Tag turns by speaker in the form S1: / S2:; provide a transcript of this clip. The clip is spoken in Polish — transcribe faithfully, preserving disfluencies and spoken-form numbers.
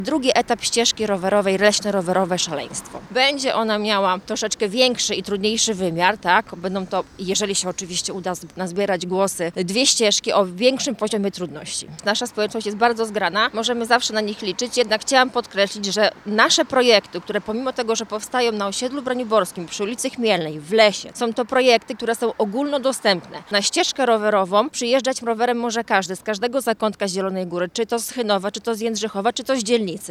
S1: Drugi etap ścieżki rowerowej, leśno-rowerowe szaleństwo. Będzie ona miała troszeczkę większy i trudniejszy wymiar, tak? Będą to, jeżeli się oczywiście uda nazbierać głosy, dwie ścieżki o większym poziomie trudności. Nasza społeczność jest bardzo zgrana, możemy zawsze na nich liczyć, jednak chciałam podkreślić, że nasze projekty, które pomimo tego, że powstają na osiedlu braniborskim, przy ulicy Chmielnej, w lesie, są to projekty, które są ogólnodostępne. Na ścieżkę rowerową przyjeżdżać rowerem może każdy, z każdego zakątka Zielonej Góry, czy to z Chynowa, czy to z Jędrzychowa, czy to z dzielnicy.